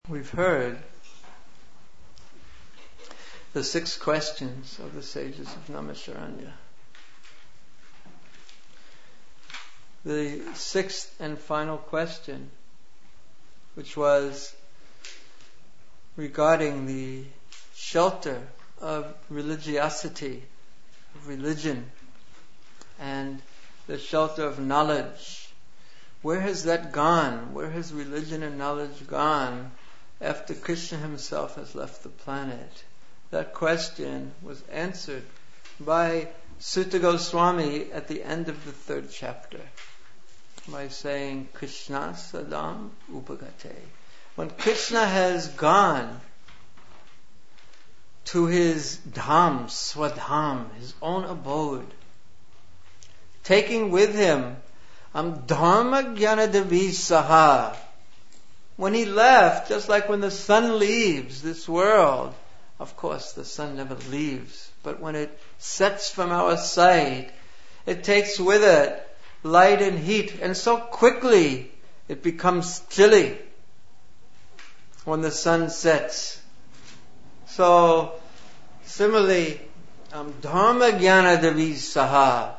We've heard the 6 questions of the sages of Naimisharanya. The 6th and final question, which was regarding the shelter of religiosity, of religion, and the shelter of knowledge. Where has that gone? Where has religion and knowledge gone after Krishna himself has left the planet? That question was answered by Sutta Goswami at the end of the 3rd chapter by saying, Krishna sadam upagate. When Krishna has gone to his dham, swadham, his own abode, taking with him dharma jnana devi saha. When he left, just like when the sun leaves this world, of course the sun never leaves, but when it sets from our sight, it takes with it light and heat, and so quickly it becomes chilly when the sun sets. So, similarly, dharma jnana devi saha.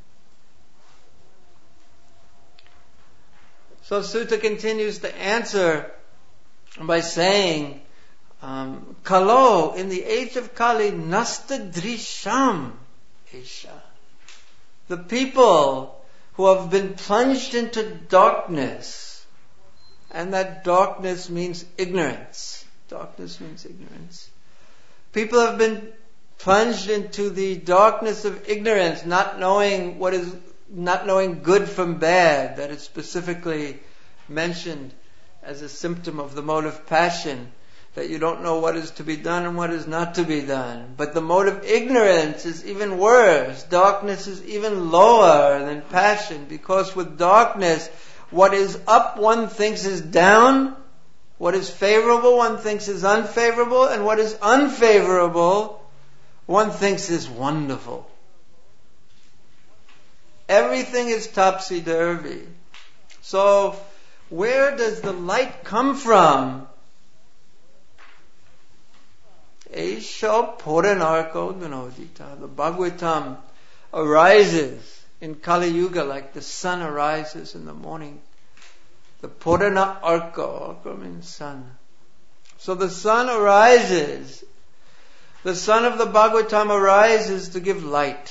So Sutta continues to answer by saying, Kalo, in the age of Kali, nasta drisham esha. The people who have been plunged into darkness, and that darkness means ignorance. Darkness means ignorance. People have been plunged into the darkness of ignorance, not knowing good from bad. That is specifically mentioned as a symptom of the mode of passion, that you don't know what is to be done and what is not to be done. But the mode of ignorance is even worse. Darkness is even lower than passion, because with darkness, what is up one thinks is down, what is favorable one thinks is unfavorable, and what is unfavorable one thinks is wonderful. Everything is topsy-turvy. So, where does the light come from? Esha Puranarko Gunodita. The Bhagavatam arises in Kali Yuga like the sun arises in the morning. The Purana Arka means sun. So the sun arises. The sun of the Bhagavatam arises to give light.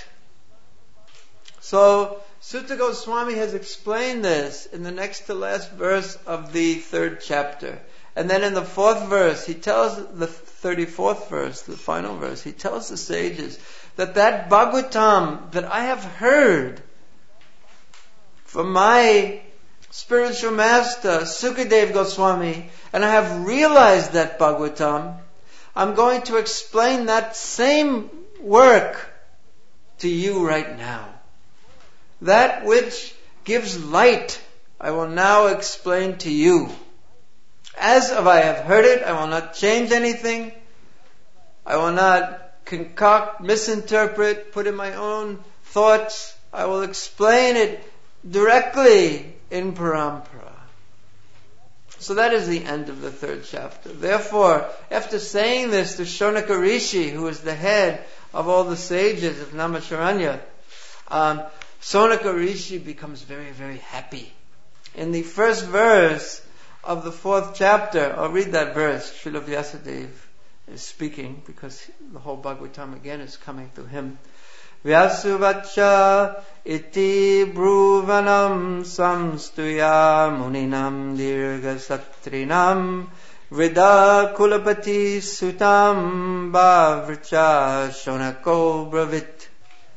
So Sutta Goswami has explained this in the next to last verse of the 3rd chapter. And then in the 4th verse, he tells, the 34th verse, the final verse, he tells the sages that Bhagavatam that I have heard from my spiritual master, Sukadeva Goswami, and I have realized that Bhagavatam, I'm going to explain that same work to you right now. That which gives light, I will now explain to you. As if I have heard it, I will not change anything. I will not concoct, misinterpret, put in my own thoughts. I will explain it directly in parampara. So that is the end of the 3rd chapter. Therefore, after saying this to Shonaka Rishi, who is the head of all the sages of Naimisharanya, Shonaka Rishi becomes very, very happy. In the 1st verse of the 4th chapter, I'll read that verse. Srila Vyasadeva is speaking, because the whole Bhagavatam again is coming through him. Vyasuvacha iti bruvanam samstuya muninam dirga satrinam vrida kulapati sutam bhavrcha shonako bravit.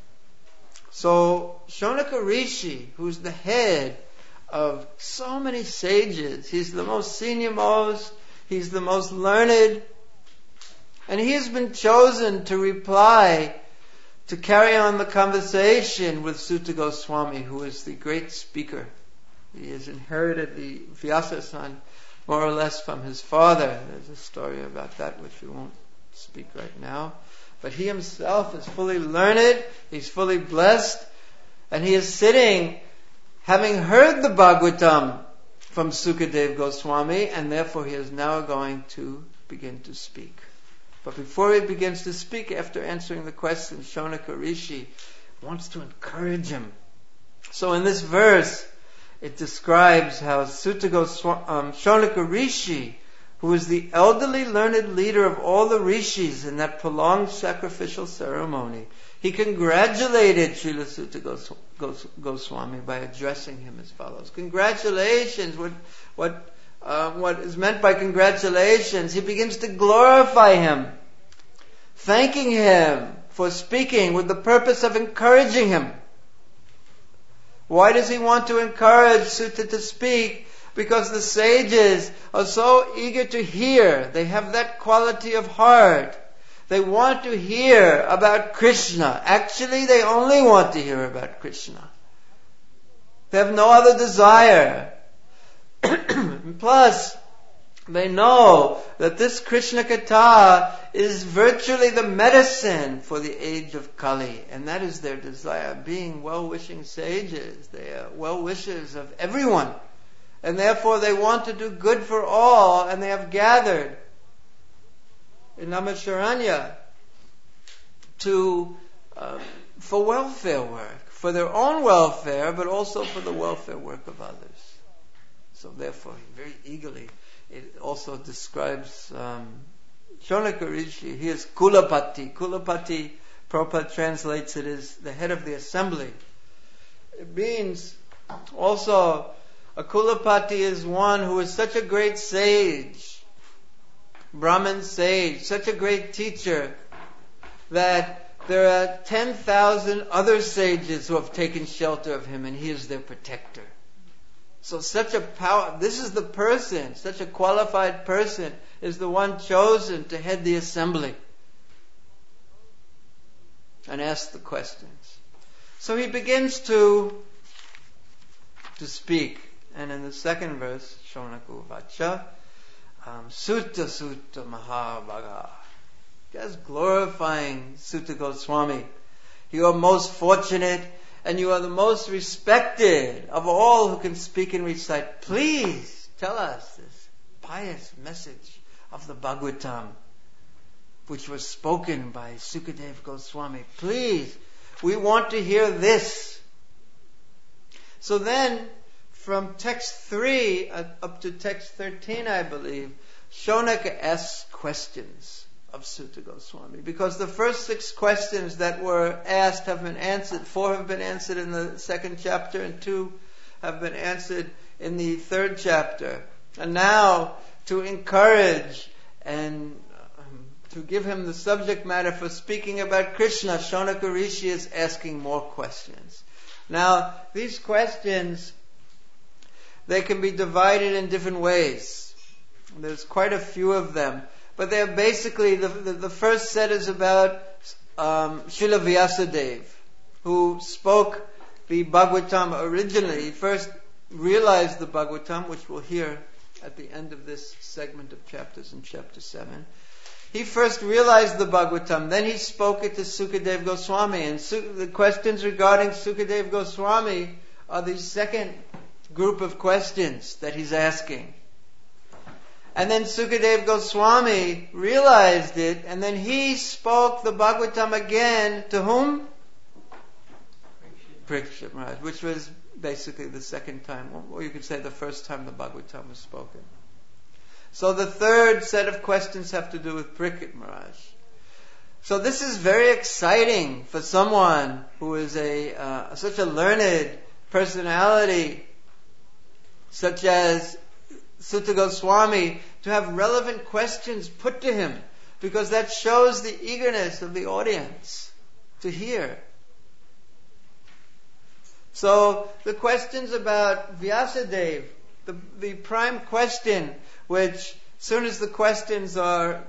So Shonaka Rishi, who's the head of so many sages, he's the most senior most, he's the most learned, and he has been chosen to reply, to carry on the conversation with Sutta Goswami, who is the great speaker. He has inherited the Vyasa-san more or less from his father. There's a story about that which we won't speak right now. But he himself is fully learned, he's fully blessed, and he is sitting, having heard the Bhagavatam from Sukadeva Goswami, and therefore he is now going to begin to speak. But before he begins to speak, after answering the question, Shonaka Rishi wants to encourage him. So in this verse, it describes how Shonaka Rishi, who is the elderly learned leader of all the rishis in that prolonged sacrificial ceremony, he congratulated Srila Sutta Goswami by addressing him as follows. Congratulations. What is meant by congratulations? He begins to glorify him, thanking him for speaking with the purpose of encouraging him. Why does he want to encourage Sutta to speak? Because the sages are so eager to hear. They have that quality of heart. They want to hear about Krishna. Actually, they only want to hear about Krishna. They have no other desire. Plus, they know that this Krishna Katha is virtually the medicine for the age of Kali. And that is their desire. Being well-wishing sages, they are well-wishers of everyone. And therefore they want to do good for all, and they have gathered in Naimisharanya for welfare work, for their own welfare, but also for the welfare work of others. So therefore, very eagerly, it also describes Shonaka Rishi. He is Kulapati. Kulapati, Prabhupada translates it as the head of the assembly. It means also, a Kulapati is one who is such a great sage, Brahmin sage, such a great teacher, that there are 10,000 other sages who have taken shelter of him, and he is their protector. So such a power, this is the person, such a qualified person is the one chosen to head the assembly and ask the questions. So he begins to speak. And in the second verse, Shonaku Vacha, Sutta Sutta Mahabhaga, just glorifying Sutta Goswami. You are most fortunate, and you are the most respected of all who can speak and recite. Please tell us this pious message of the Bhagavatam, which was spoken by Sukadeva Goswami. Please, we want to hear this. So then, from text 3 up to text 13, I believe, Shonaka asks questions of Sutta Goswami. Because the first 6 questions that were asked have been answered. 4 have been answered in the 2nd chapter, and 2 have been answered in the 3rd chapter. And now, to encourage and to give him the subject matter for speaking about Krishna, Shonaka Rishi is asking more questions. Now, these questions, they can be divided in different ways. There's quite a few of them. But they're basically, the first set is about Srila Vyasadeva, who spoke the Bhagavatam originally. He first realized the Bhagavatam, which we'll hear at the end of this segment of chapters in chapter 7. He first realized the Bhagavatam, then he spoke it to Sukadeva Goswami. And the questions regarding Sukadeva Goswami are the second group of questions that he's asking. And then Sukadeva Goswami realized it, and then he spoke the Bhagavatam again to whom? Parikshit Maharaj, which was basically the second time, or you could say the first time the Bhagavatam was spoken. So the third set of questions have to do with Parikshit Maharaj. So this is very exciting for someone who is such a learned personality, such as Sutta Goswami, to have relevant questions put to him, because that shows the eagerness of the audience to hear. So the questions about Vyasadeva, the prime question, which as soon as the questions are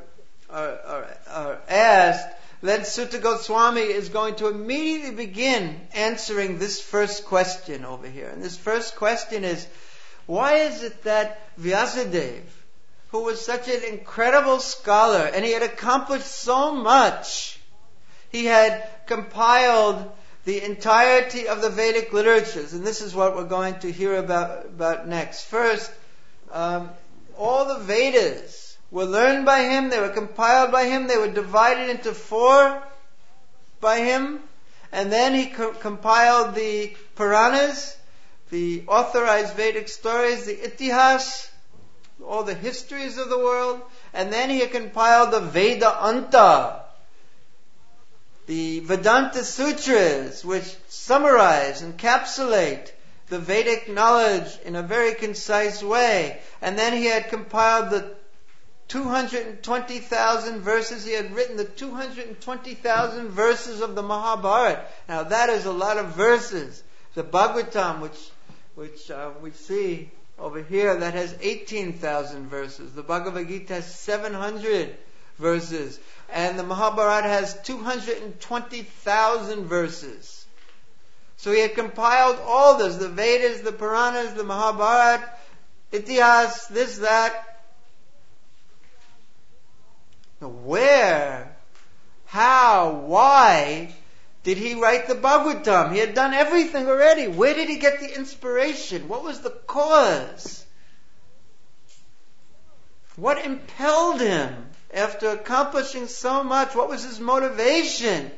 asked, then Sutta Goswami is going to immediately begin answering this first question over here. And this first question is, why is it that Vyasadeva, who was such an incredible scholar, and he had accomplished so much, he had compiled the entirety of the Vedic literatures, and this is what we're going to hear about next. First, all the Vedas were learned by him, they were compiled by him, they were divided into 4 by him, and then he compiled the Puranas, the authorized Vedic stories, the Itihas, all the histories of the world, and then he compiled the Vedanta, the Vedanta Sutras, which summarize, encapsulate the Vedic knowledge in a very concise way. And then he had compiled the 220,000 verses. He had written the 220,000 verses of the Mahabharata. Now that is a lot of verses. The Bhagavatam, which we see over here, that has 18,000 verses. The Bhagavad Gita has 700 verses. And the Mahabharata has 220,000 verses. So he had compiled all this, the Vedas, the Puranas, the Mahabharata, Itihas, this, that. Now where, how, why did he write the Bhagavatam? He had done everything already. Where did he get the inspiration? What was the cause? What impelled him after accomplishing so much? What was his motivation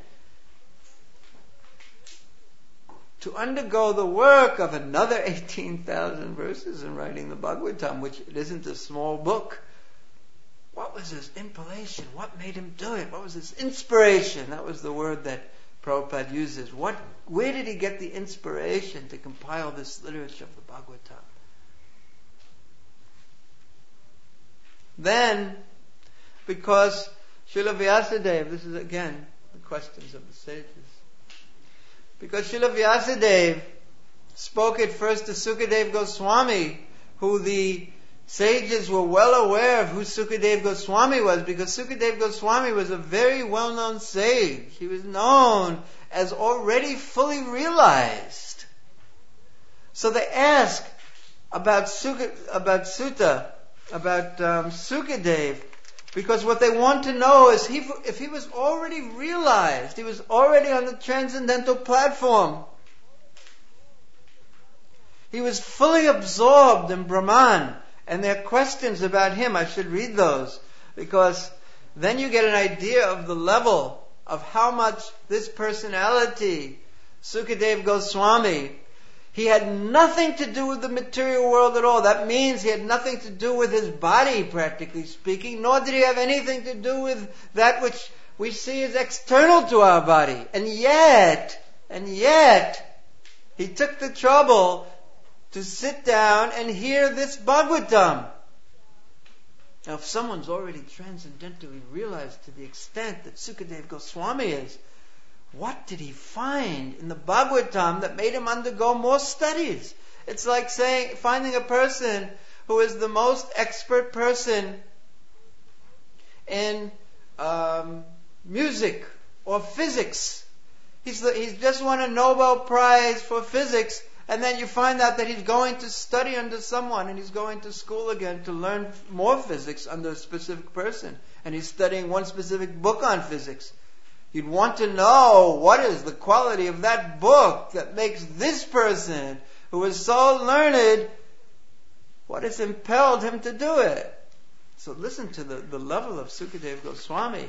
to undergo the work of another 18,000 verses in writing the Bhagavatam, which it isn't a small book? What was his impulsion? What made him do it? What was his inspiration? That was the word that Prabhupada uses. Where did he get the inspiration to compile this literature of the Bhagavatam? Then, because Srila Vyasadeva, this is again the questions of the sages, because Srila Vyasadeva spoke it first to Sukadeva Goswami, who the sages were well aware of who Sukadeva Goswami was, because Sukadeva Goswami was a very well-known sage. He was known as already fully realized. So they ask about Sukadeva, because what they want to know is if he was already realized, he was already on the transcendental platform, he was fully absorbed in Brahman, and there are questions about him. I should read those, because then you get an idea of the level of how much this personality, Sukadeva Goswami, he had nothing to do with the material world at all. That means he had nothing to do with his body, practically speaking, nor did he have anything to do with that which we see as external to our body. And yet, he took the trouble to sit down and hear this Bhagavatam. Now, if someone's already transcendentally realized to the extent that Sukadeva Goswami is, what did he find in the Bhagavatam that made him undergo more studies? It's like finding a person who is the most expert person in music or physics. He's just won a Nobel Prize for physics, and then you find out that he's going to study under someone, and he's going to school again to learn more physics under a specific person, and he's studying one specific book on physics. You'd want to know what is the quality of that book that makes this person, who is so learned, what has impelled him to do it. So listen to the level of Sukadeva Goswami.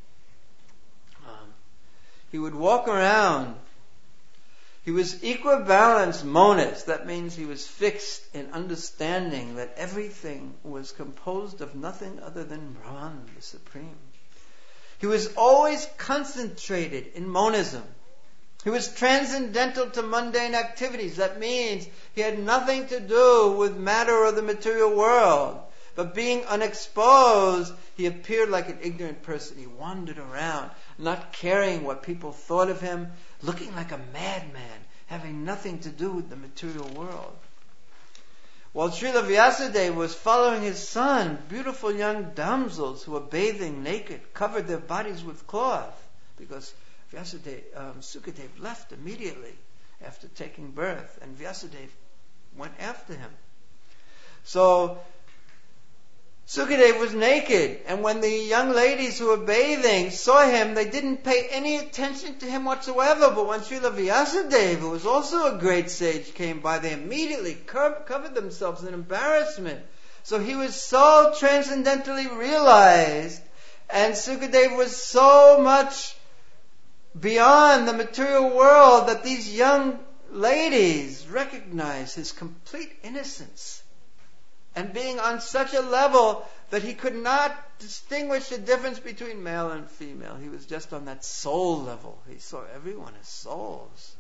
He would walk around. He was equibalanced monist. That means he was fixed in understanding that everything was composed of nothing other than Brahman, the Supreme. He was always concentrated in monism. He was transcendental to mundane activities. That means he had nothing to do with matter or the material world. But being unexposed, he appeared like an ignorant person. He wandered around, not caring what people thought of him, looking like a madman, having nothing to do with the material world. While Srila Vyasadeva was following his son, beautiful young damsels who were bathing naked, covered their bodies with cloth, because Sukadeva left immediately after taking birth, and Vyasadeva went after him. So Sukadeva was naked, and when the young ladies who were bathing saw him, they didn't pay any attention to him whatsoever. But when Srila Vyasadeva, who was also a great sage, came by, they immediately covered themselves in embarrassment. So he was so transcendently realized, and Sukadeva was so much beyond the material world that these young ladies recognized his complete innocence, and being on such a level that he could not distinguish the difference between male and female. He was just on that soul level. He saw everyone as souls.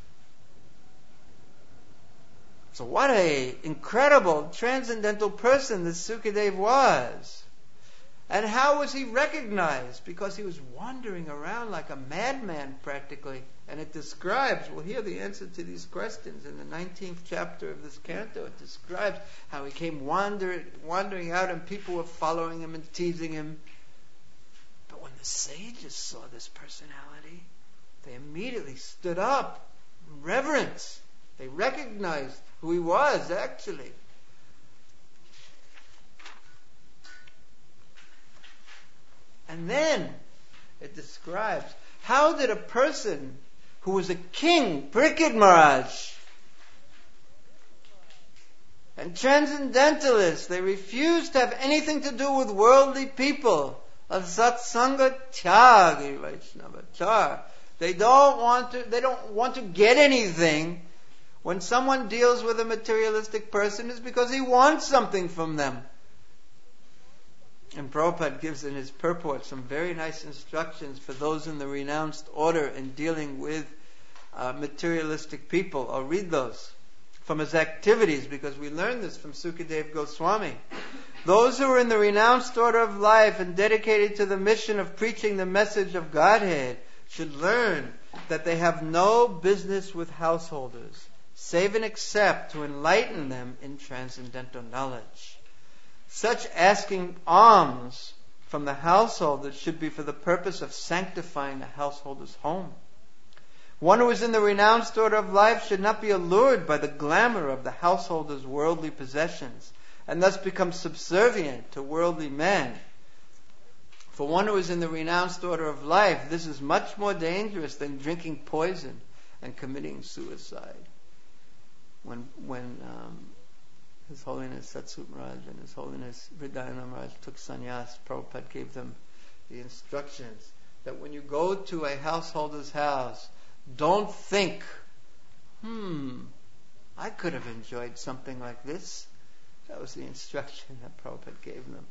So what a incredible transcendental person this Sukadeva was. And how was he recognized? Because he was wandering around like a madman practically. And it describes, we'll hear the answer to these questions in the 19th chapter of this canto. It describes how he came wandering out and people were following him and teasing him. But when the sages saw this personality, they immediately stood up in reverence. They recognized who he was actually. And then it describes how did a person who was a king, Parikshit Maharaj, and transcendentalists, they refused to have anything to do with worldly people. Satsanga tyagi Vaishnava char. They don't want to get anything. When someone deals with a materialistic person, it's because he wants something from them. And Prabhupada gives in his purport some very nice instructions for those in the renounced order in dealing with materialistic people. I'll read those from his activities, because we learned this from Sukadeva Goswami. Those who are in the renounced order of life and dedicated to the mission of preaching the message of Godhead should learn that they have no business with householders, save and except to enlighten them in transcendental knowledge. Such asking alms from the householders should be for the purpose of sanctifying the householder's home. One who is in the renounced order of life should not be allured by the glamour of the householder's worldly possessions, and thus become subservient to worldly men. For one who is in the renounced order of life, this is much more dangerous than drinking poison and committing suicide. When His Holiness Satsut Maharaj and His Holiness Hridayana Maharaj took sannyas, Prabhupada gave them the instructions that when you go to a householder's house, don't think, I could have enjoyed something like this. That was the instruction that Prabhupada gave them.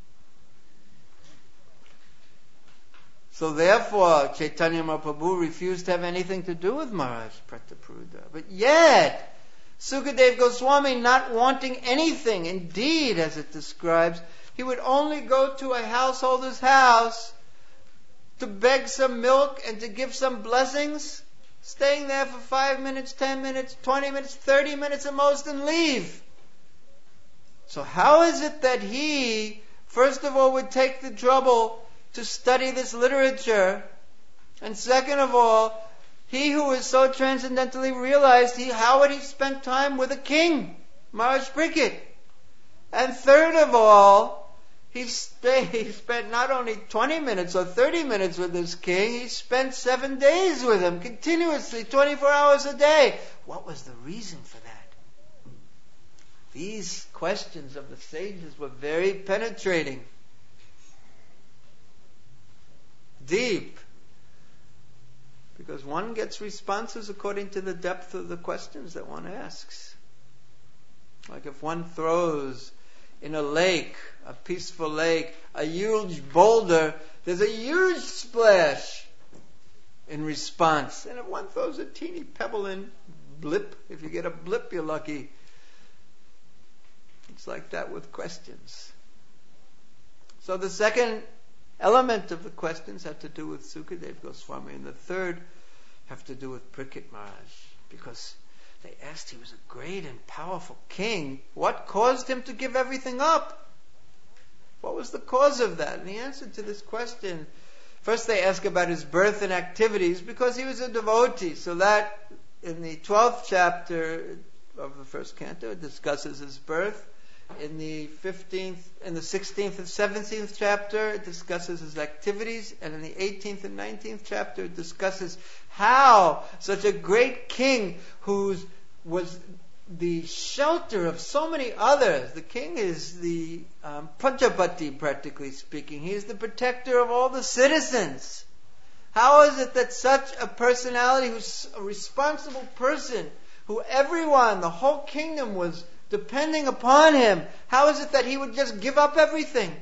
So therefore, Chaitanya Mahaprabhu refused to have anything to do with Maharaj Prataparudra. But yet, Sukadeva Goswami, not wanting anything, indeed, as it describes, he would only go to a householder's house to beg some milk and to give some blessings, staying there for 5 minutes, 10 minutes, 20 minutes, 30 minutes at most, and leave. So how is it that he, first of all, would take the trouble to study this literature, and second of all, he who is so transcendentally realized, how would he spend time with a king, Maharaj Parikshit? And third of all, he spent not only 20 minutes or 30 minutes with this king, he spent 7 days with him, continuously, 24 hours a day. What was the reason for that? These questions of the sages were very penetrating, deep, because one gets responses according to the depth of the questions that one asks. Like if one throws in a lake, a peaceful lake, a huge boulder, there's a huge splash in response. And if one throws a teeny pebble in, blip, if you get a blip, you're lucky. It's like that with questions. So the second element of the questions had to do with Sukadeva Goswami, and the third have to do with Parikshit Maharaj, because they asked, he was a great and powerful king. What caused him to give everything up? What was the cause of that? And the answer to this question, first they ask about his birth and activities, because he was a devotee. So that in the 12th chapter of the first canto, it discusses his birth. In the 16th and 17th chapter, it discusses his activities, and in the 18th and 19th chapter, it discusses how such a great king who was the shelter of so many others. The king is the Prajapati, practically speaking. He is the protector of all the citizens. How is it that such a personality, who's a responsible person, who everyone, the whole kingdom was depending upon him, how is it that he would just give up everything?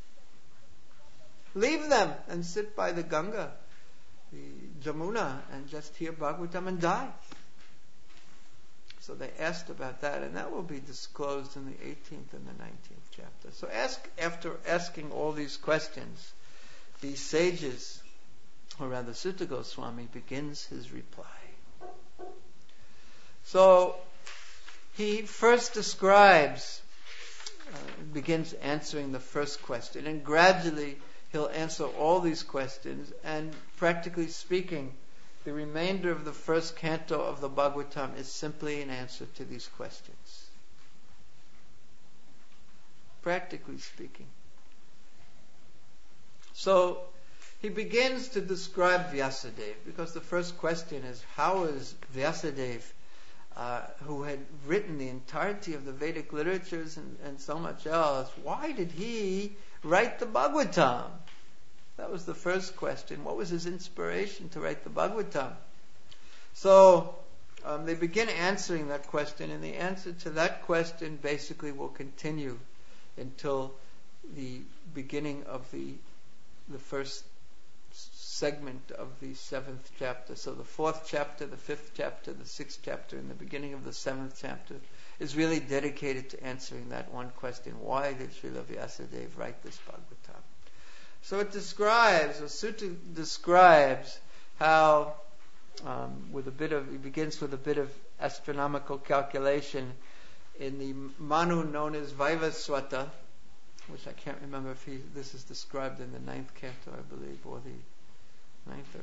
Leave them and sit by the Ganga, the Jamuna, and just hear Bhagavatam and die. So they asked about that, and that will be disclosed in the 18th and the 19th chapter. So after asking all these questions, the sages, or rather Sutta Goswami, begins his reply. So he first begins answering the first question, and gradually he'll answer all these questions, and practically speaking, the remainder of the first canto of the Bhagavatam is simply an answer to these questions. Practically speaking. So, he begins to describe Vyasadeva, because the first question is, how is Vyasadeva, who had written the entirety of the Vedic literatures and so much else, why did he write the Bhagavatam? That was the first question. What was his inspiration to write the Bhagavatam? So they begin answering that question, and the answer to that question basically will continue until the beginning of the first segment of the 7th chapter. So the 4th chapter, the 5th chapter, the 6th chapter, and the beginning of the 7th chapter is really dedicated to answering that one question. Why did Srila Vyasadeva write this Bhagavatam? So it describes, or Sutta describes, how it begins with a bit of astronomical calculation in the Manu known as Vaivaswata, which I can't remember if this is described in the 9th canto, I believe, or the 9th,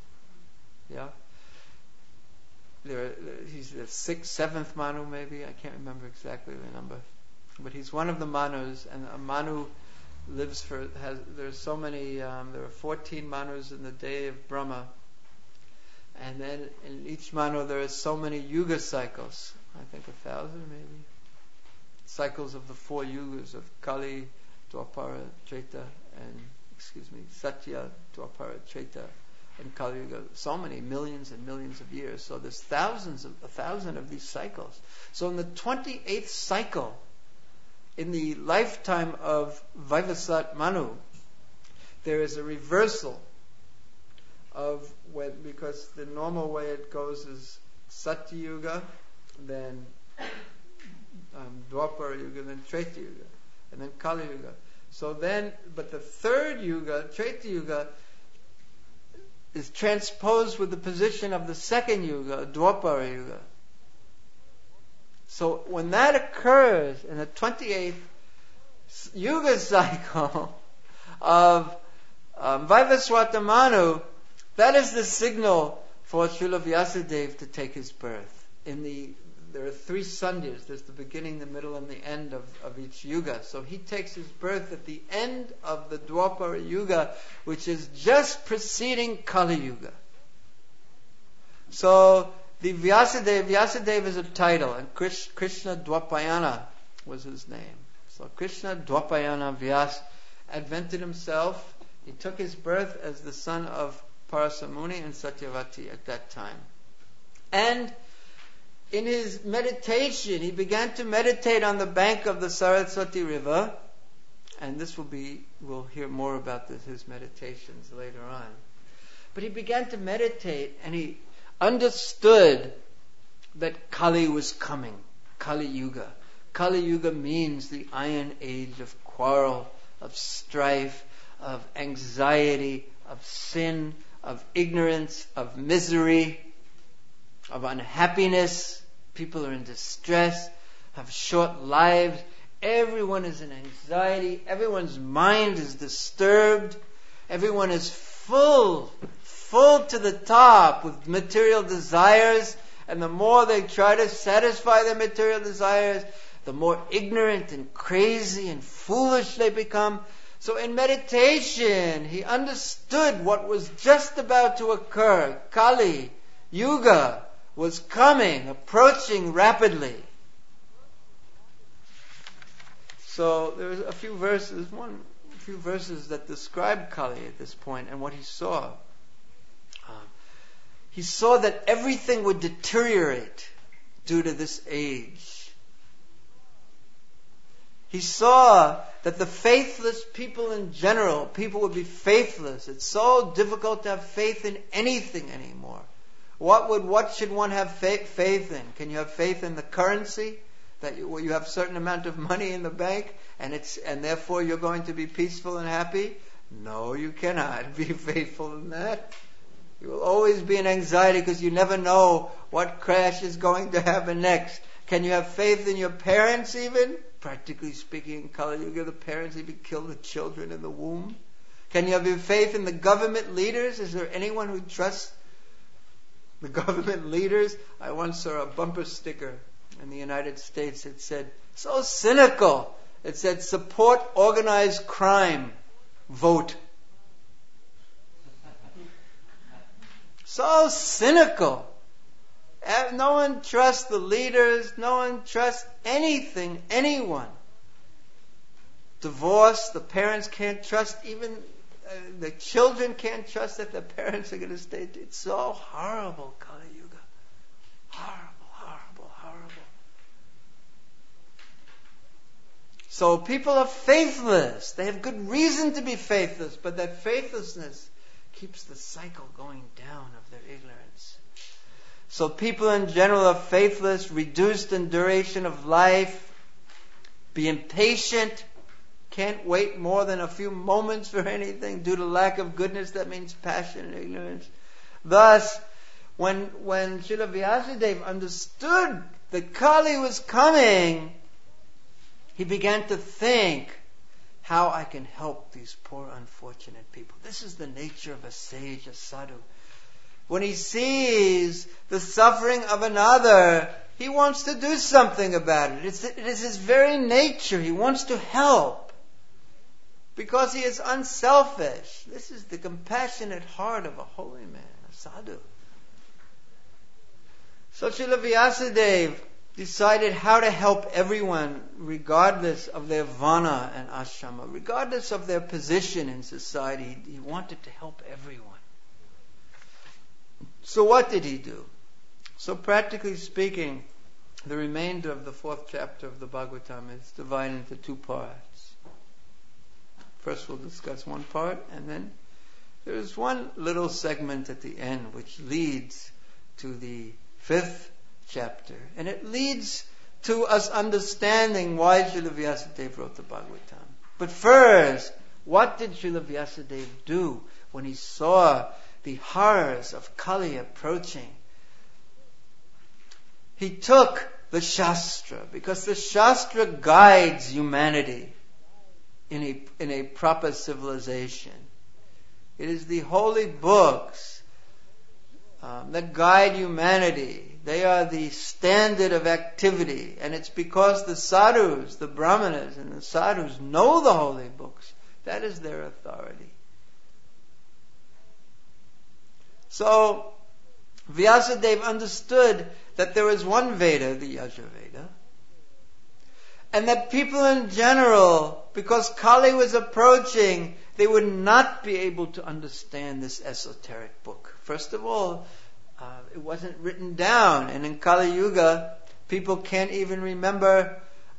he's the 6th, 7th Manu maybe, I can't remember exactly the number, but he's one of the Manus, and a Manu there's so many, there are 14 Manus in the day of Brahma, and then in each Manu there are so many Yuga cycles, I think 1,000 maybe, cycles of the 4 Yugas of Kali, Dwapara, Treta, Satya, Dwapara, Treta, and Kali Yuga. So many millions and millions of years. So there's 1,000 of these cycles. So in the 28th cycle, in the lifetime of Vaivasat Manu, there is a reversal of because the normal way it goes is Satya Yuga, then Dwapara Yuga, then Treta Yuga, and then Kali Yuga. So then, but the 3rd Yuga, Treta Yuga, is transposed with the position of the 2nd Yuga, Dwapara Yuga. So when that occurs in the 28th Yuga cycle of Vaivaswata Manu, that is the signal for Srila Vyasadeva to take his birth. There are 3 sandhyas. There's the beginning, the middle, and the end of each Yuga. So he takes his birth at the end of the Dwapara Yuga, which is just preceding Kali Yuga. So the Vyasadeva is a title, and Krishna Dwapayana was his name. So Krishna Dwapayana Vyas advented himself. He took his birth as the son of Parasamuni and Satyavati at that time. And in his meditation, he began to meditate on the bank of the Saraswati river, and we'll hear more about his meditations later on. But he began to meditate, and he understood that Kali was coming, Kali Yuga. Kali Yuga means the iron age of quarrel, of strife, of anxiety, of sin, of ignorance, of misery, of unhappiness. People are in distress, have short lives. Everyone is in anxiety. Everyone's mind is disturbed. Everyone is full to the top with material desires. And the more they try to satisfy their material desires, the more ignorant and crazy and foolish they become. So in meditation, he understood what was just about to occur. Kali Yuga was coming, approaching rapidly. So there's a few verses that describe Kali at this point and what he saw. He saw that everything would deteriorate due to this age. He saw that the faithless people in general, people would be faithless. It's so difficult to have faith in anything anymore. What should one have faith in? Can you have faith in the currency? That you have a certain amount of money in the bank and therefore you're going to be peaceful and happy? No, you cannot be faithful in that. You will always be in anxiety because you never know what crash is going to happen next. Can you have faith in your parents even? Practically speaking, in Kali Yuga, the parents even kill the children in the womb. Can you have faith in the government leaders? Is there anyone who trusts the government leaders? I once saw a bumper sticker in the United States. It said, so cynical. It said, support organized crime, vote. So cynical. No one trusts the leaders. No one trusts anything, anyone. Divorce, the parents can't trust, even the children can't trust that their parents are going to stay. It's so horrible, Kali Yuga. Horrible, horrible, horrible. So people are faithless. They have good reason to be faithless, but that faithlessness keeps the cycle going down of their ignorance. So people in general are faithless, reduced in duration of life, be impatient, can't wait more than a few moments for anything due to lack of goodness. That means passion and ignorance. Thus, when Srila Vyasadeva understood that Kali was coming, he began to think, how I can help these poor unfortunate people. This is the nature of a sage, a sadhu. When he sees the suffering of another, he wants to do something about it. It is his very nature. He wants to help because he is unselfish. This is the compassionate heart of a holy man, a sadhu. So Srila Vyasadeva decided how to help everyone regardless of their vana and ashrama, regardless of their position in society. He wanted to help everyone. So what did he do? So practically speaking, the remainder of the 4th chapter of the Bhagavatam is divided into 2 parts. First we'll discuss one part, and then there's one little segment at the end which leads to the 5th chapter. And it leads to us understanding why Srila Vyasadeva wrote the Bhagavatam. But first, what did Srila Vyasadeva do when he saw the horrors of Kali approaching? He took the Shastra, because the Shastra guides humanity in a proper civilization. It is the holy books that guide humanity. They are the standard of activity. And it's because the sadhus, the brahmanas and the sadhus know the holy books. That is their authority. So, Vyasadeva understood that there was one Veda, the Yajurveda, and that people in general, because Kali was approaching, they would not be able to understand this esoteric book. First of all, it wasn't written down, and in Kali Yuga, people can't even remember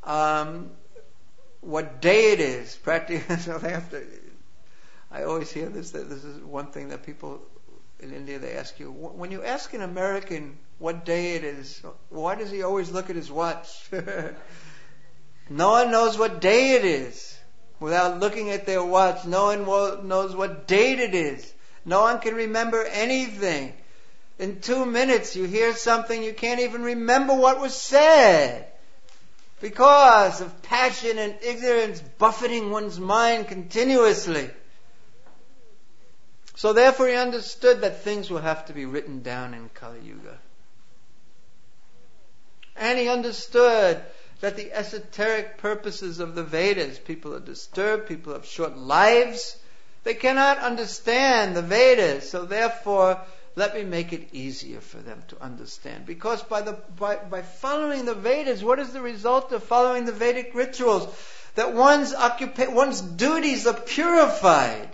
what day it is. Practically, so they have to. I always hear this. That this is one thing that people in India, they ask you, when you ask an American what day it is, why does he always look at his watch? No one knows what day it is without looking at their watch. No one knows what date it is. No one can remember anything. In 2 minutes you hear something, you can't even remember what was said because of passion and ignorance buffeting one's mind continuously. So therefore he understood that things will have to be written down in Kali Yuga. And he understood that the esoteric purposes of the Vedas, people are disturbed, people have short lives, they cannot understand the Vedas. So therefore let me make it easier for them to understand. Because by following the Vedas, what is the result of following the Vedic rituals? That one's duties are purified.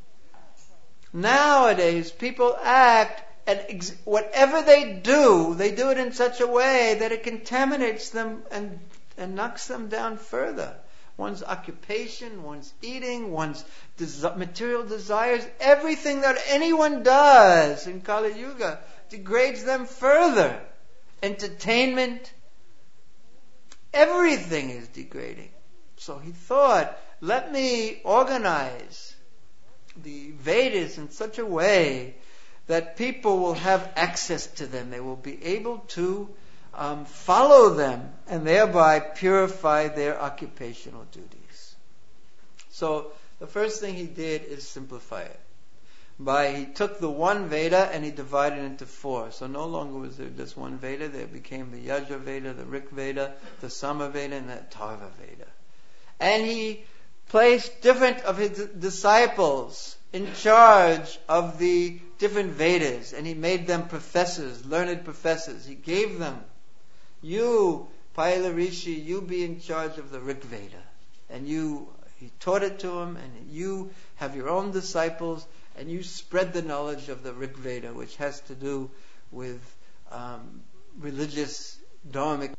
Nowadays, people act, and whatever they do it in such a way that it contaminates them and knocks them down further. One's occupation, one's eating, one's material desires, everything that anyone does in Kali Yuga degrades them further. Entertainment, everything is degrading. So he thought, let me organize the Vedas in such a way that people will have access to them. They will be able to follow them and thereby purify their occupational duties. So the first thing he did is simplify it. He took the one Veda and he divided it into 4. So no longer was there just one Veda. There became the Yajur Veda, the Rik Veda, the Sama Veda, and the Atharva Veda. And he placed different of his disciples in charge of the different Vedas, and he made them professors, learned professors. He gave them, you, Paila Rishi, you be in charge of the Rik Veda. And he taught it to them, and you have your own disciples, and you spread the knowledge of the Rik Veda, which has to do with religious, dharmic.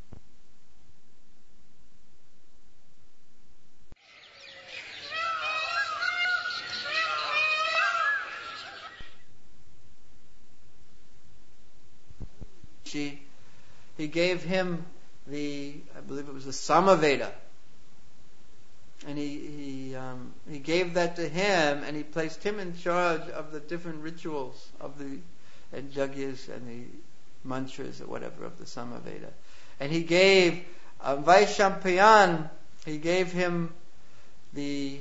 He gave him I believe it was the Samaveda, and he gave that to him, and he placed him in charge of the different rituals of the yagyas and the mantras or whatever of the Samaveda. And he gave Vaishampayan, he gave him the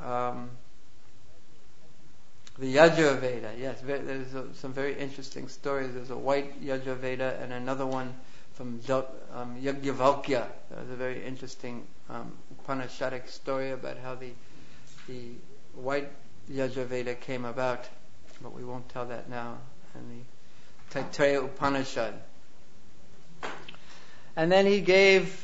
Yajur Veda. Yes, there's some very interesting stories. There's a white Yajur Veda and another one from Yajnavalkya. There's a very interesting Upanishadic story about how the white Yajur Veda came about, but we won't tell that now. And the Taittiriya Upanishad. And then he gave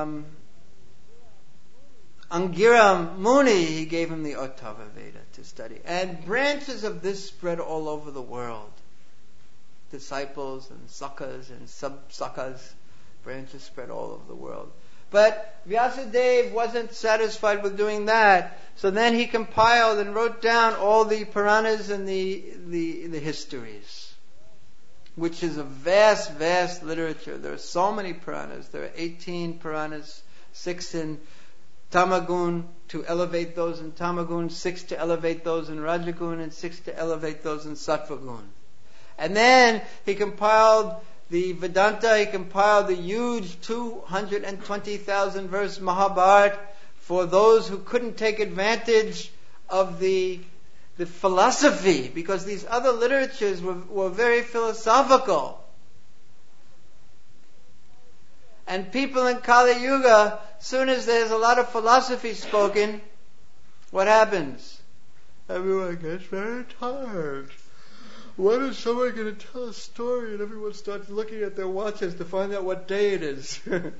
Angira Muni, he gave him the Atharva Veda to study. And branches of this spread all over the world. Disciples and sakas and sub-sakas, branches spread all over the world. But Vyasadeva wasn't satisfied with doing that. So then he compiled and wrote down all the Puranas and the histories, which is a vast, vast literature. There are so many Puranas. There are 18 Puranas, 6 in Tamagun to elevate those in Tamagun, 6 to elevate those in Rajagun, and 6 to elevate those in Sattvagun. And then he compiled the Vedanta, he compiled the huge 220,000 verse Mahabharata for those who couldn't take advantage of the philosophy, because these other literatures were very philosophical. And people in Kali Yuga, soon as there's a lot of philosophy spoken, what happens? Everyone gets very tired. When is someone going to tell a story? And everyone starts looking at their watches to find out what day it is.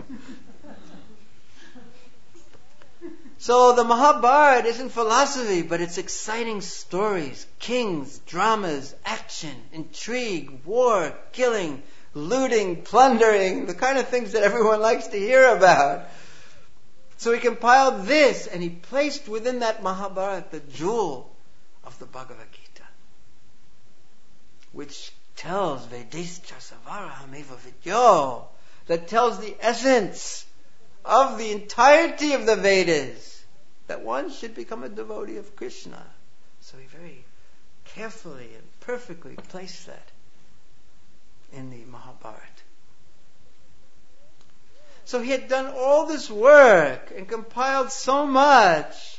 So the Mahabharata isn't philosophy, but it's exciting stories, kings, dramas, action, intrigue, war, killing, looting, plundering, the kind of things that everyone likes to hear about. So he compiled this, and he placed within that Mahabharata the jewel of the Bhagavad Gita, which tells Vedescha Savaraham Vidyo, that tells the essence of the entirety of the Vedas, that one should become a devotee of Krishna. So he very carefully and perfectly placed that in the Mahabharata. So he had done all this work and compiled so much,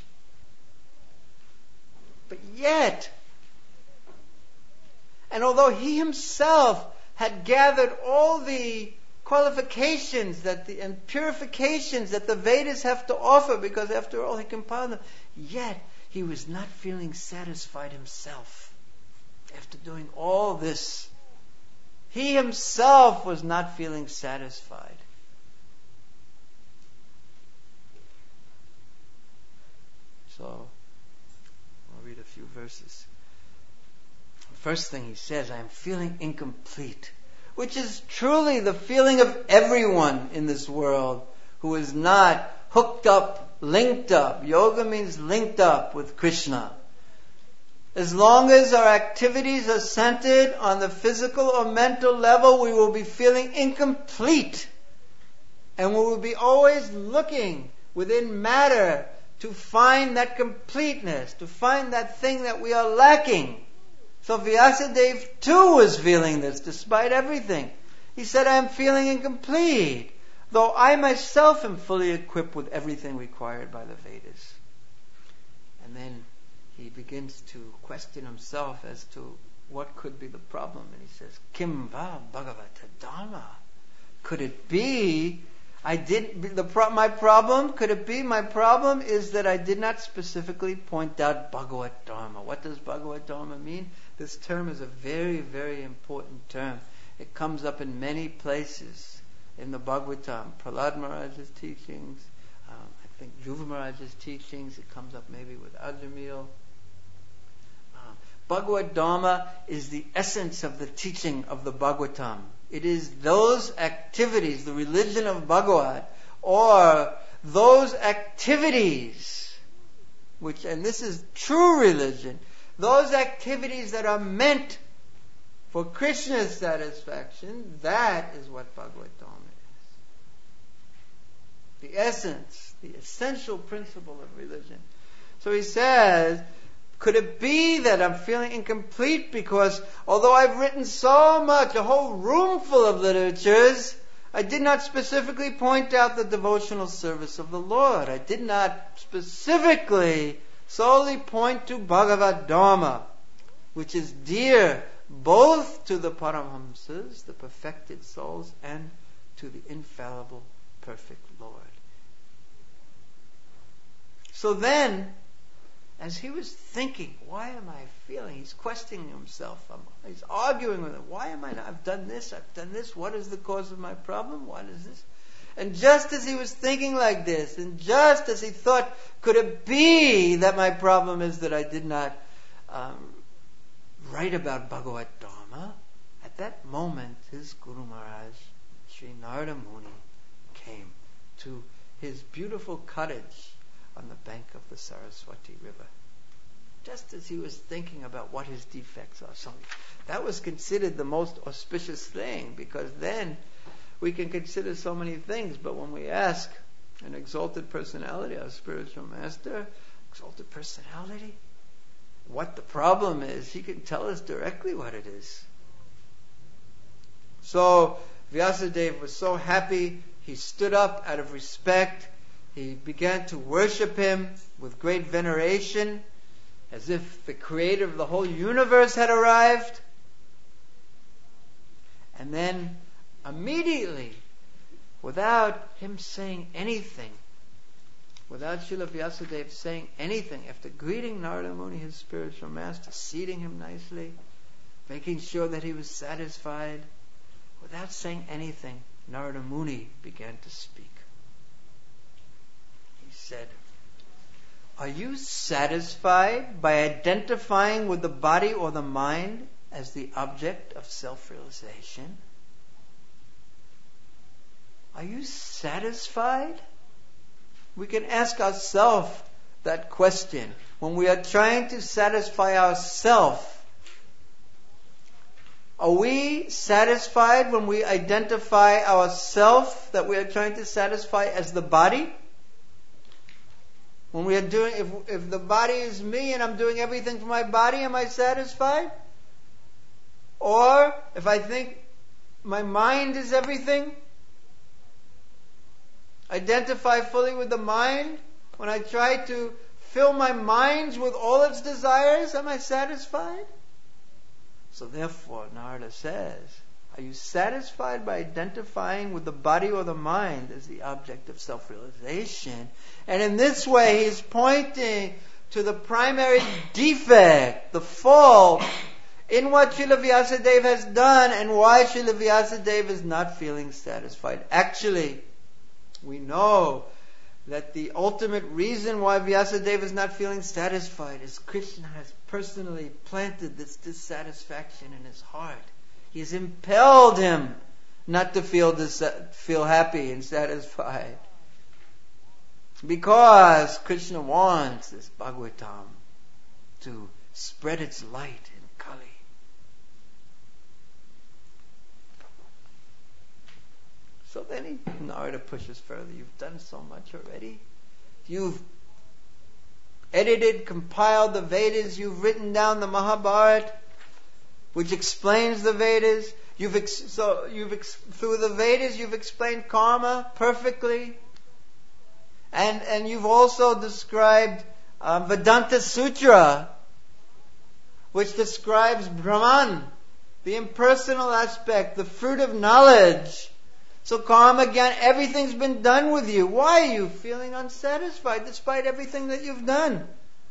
but yet, and although he himself had gathered all the qualifications and purifications that the Vedas have to offer, because after all he compiled them, yet he was not feeling satisfied himself. after doing all this, he himself was not feeling satisfied. So, I'll read a few verses. First thing he says, I am feeling incomplete, which is truly the feeling of everyone in this world who is not hooked up, linked up. Yoga means linked up with Krishna. As long as our activities are centered on the physical or mental level, we will be feeling incomplete. And we will be always looking within matter to find that completeness, to find that thing that we are lacking. So Vyasadeva too was feeling this despite everything. He said, I am feeling incomplete, though I myself am fully equipped with everything required by the Vedas. And then he begins to question himself as to what could be the problem. And he says, Kim va Bhagavata Dharma. Could it be my problem is that I did not specifically point out Bhagavad Dharma. What does Bhagavad Dharma mean? This term is a very, very important term. It comes up in many places in the Bhagavatam. Prahlad Maharaj's teachings, I think Dhruva Maharaj's teachings. It comes up maybe with Ajamil. Bhagavad Dharma is the essence of the teaching of the Bhagavatam. It is those activities, the religion of Bhagavad, or those activities, and this is true religion, those activities that are meant for Krishna's satisfaction, that is what Bhagavad Dharma is. The essence, the essential principle of religion. So he says, could it be that I'm feeling incomplete because although I've written so much, a whole room full of literatures, I did not specifically point out the devotional service of the Lord. I did not specifically solely point to Bhagavad Dharma, which is dear both to the Paramhamsas, the perfected souls, and to the infallible, perfect Lord. So then, as he was thinking, why am I feeling? He's questioning himself. He's arguing with him. Why am I not? I've done this. What is the cause of my problem? What is this? And just as he was thinking like this, and just as he thought, could it be that my problem is that I did not write about Bhagavad Dharma? At that moment, his Guru Maharaj, Sri Narada Muni, came to his beautiful cottage on the bank of the Saraswati River. Just as he was thinking about what his defects are. So that was considered the most auspicious thing, because then we can consider so many things, but when we ask an exalted personality, our spiritual master, exalted personality, what the problem is, he can tell us directly what it is. So Vyasadeva was so happy, he stood up out of respect. He began to worship him with great veneration, as if the creator of the whole universe had arrived. And then, immediately, without him saying anything, without Srila Vyasadeva saying anything, after greeting Narada Muni, his spiritual master, seating him nicely, making sure that he was satisfied, without saying anything, Narada Muni began to speak. Said, are you satisfied by identifying with the body or the mind as the object of self-realization? Are you satisfied? We can ask ourselves that question when we are trying to satisfy ourselves. Are we satisfied when we identify ourselves that we are trying to satisfy as the body? When we are doing, if the body is me and I'm doing everything for my body, am I satisfied? Or if I think my mind is everything, identify fully with the mind, when I try to fill my mind with all its desires, am I satisfied? So therefore, Narada says, are you satisfied by identifying with the body or the mind as the object of self-realization? And in this way, he's pointing to the primary defect, the fault in what Srila Vyasadeva has done and why Srila Vyasadeva is not feeling satisfied. Actually, we know that the ultimate reason why Vyasadeva is not feeling satisfied is Krishna has personally planted this dissatisfaction in his heart. He has impelled him not to feel happy and satisfied. Because Krishna wants this Bhagavatam to spread its light in Kali. So then Narada pushes further. You've done so much already. You've edited, compiled the Vedas. You've written down the Mahabharata, which explains the Vedas. Through the Vedas, you've explained karma perfectly. And you've also described Vedanta Sutra, which describes Brahman, the impersonal aspect, the fruit of knowledge. So karma again, everything's been done with you. Why are you feeling unsatisfied despite everything that you've done?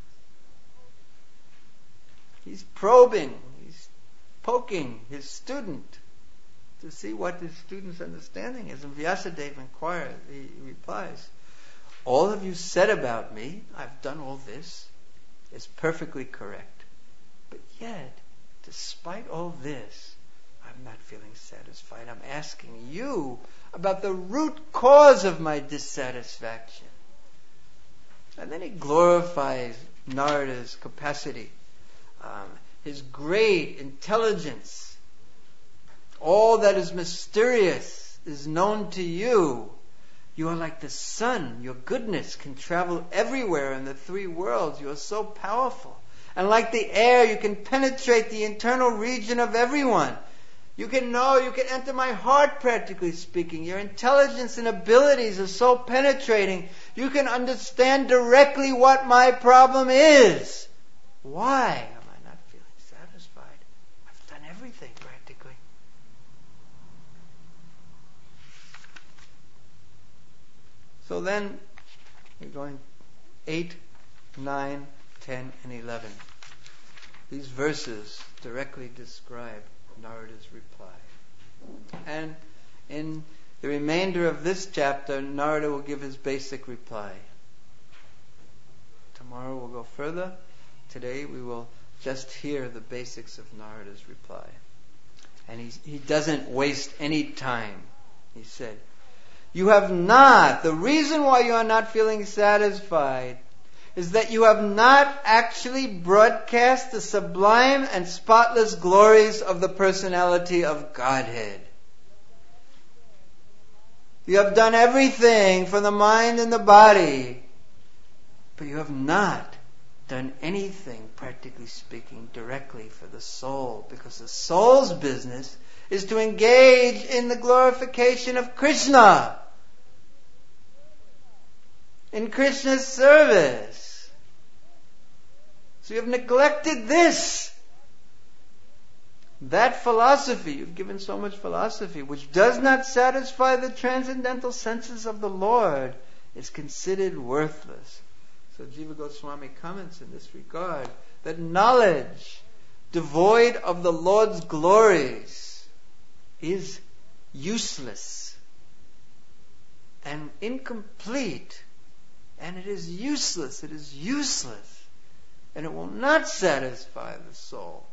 He's probing, he's poking his student to see what his student's understanding is. And Vyasadeva he replies, all of you said about me, I've done all this, is perfectly correct. But yet, despite all this, I'm not feeling satisfied. I'm asking you about the root cause of my dissatisfaction. And then he glorifies Narada's capacity, his great intelligence. All that is mysterious is known to you. You are like the sun. Your goodness can travel everywhere in the three worlds. You are so powerful. And like the air, you can penetrate the internal region of everyone. You can enter my heart, practically speaking. Your intelligence and abilities are so penetrating. You can understand directly what my problem is. Why am I not feeling satisfied? I've done everything, practically. So then, we're going 8, 9, 10, and 11. These verses directly describe Narada's reply. And in the remainder of this chapter, Narada will give his basic reply. Tomorrow we'll go further. Today we will just hear the basics of Narada's reply. And he doesn't waste any time. He said, the reason why you are not feeling satisfied is that you have not actually broadcast the sublime and spotless glories of the personality of Godhead. You have done everything for the mind and the body, but you have not done anything, practically speaking, directly for the soul, because the soul's business is to engage in the glorification of Krishna, in Krishna's service. So you have neglected this. That philosophy, you've given so much philosophy, which does not satisfy the transcendental senses of the Lord, is considered worthless. So Jiva Goswami comments in this regard that knowledge devoid of the Lord's glories is useless and incomplete. And it is useless. It is useless. And it will not satisfy the soul.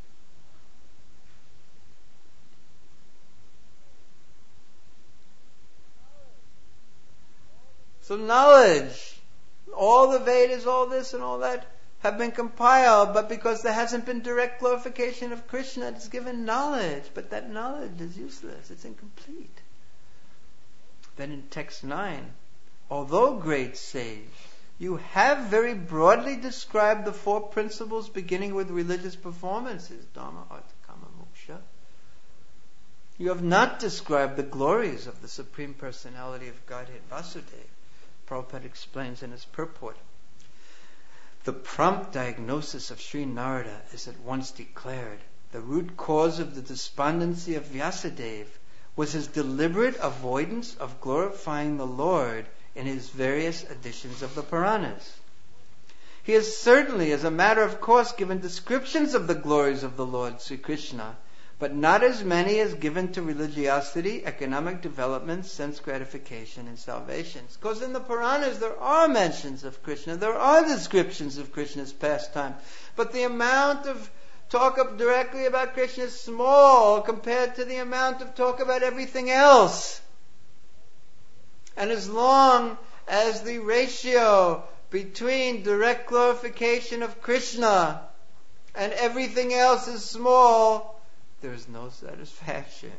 So knowledge, all the Vedas, all this and all that have been compiled, but because there hasn't been direct glorification of Krishna, it's given knowledge, but that knowledge is useless, it's incomplete. Then in text 9, although great sage, you have very broadly described the 4 principles beginning with religious performances, Dharma, Artha, Kama, Moksha. You have not described the glories of the Supreme Personality of Godhead, Vasudeva. Prabhupada explains in his purport. The prompt diagnosis of Sri Narada is at once declared. The root cause of the despondency of Vyasadeva was his deliberate avoidance of glorifying the Lord in his various editions of the Puranas. He has certainly, as a matter of course, given descriptions of the glories of the Lord Sri Krishna, but not as many as given to religiosity, economic development, sense gratification, and salvation. Because in the Puranas there are mentions of Krishna, there are descriptions of Krishna's pastime, but the amount of talk directly about Krishna is small compared to the amount of talk about everything else. And as long as the ratio between direct glorification of Krishna and everything else is small, there is no satisfaction.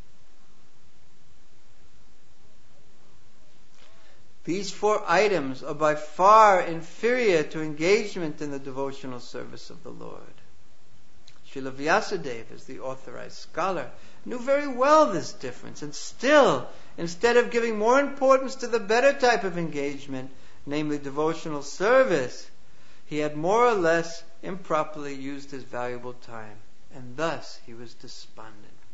These 4 items are by far inferior to engagement in the devotional service of the Lord. Srila Vyasadeva, as the authorized scholar, knew very well this difference, and still, instead of giving more importance to the better type of engagement, namely devotional service, he had more or less improperly used his valuable time, and thus he was despondent.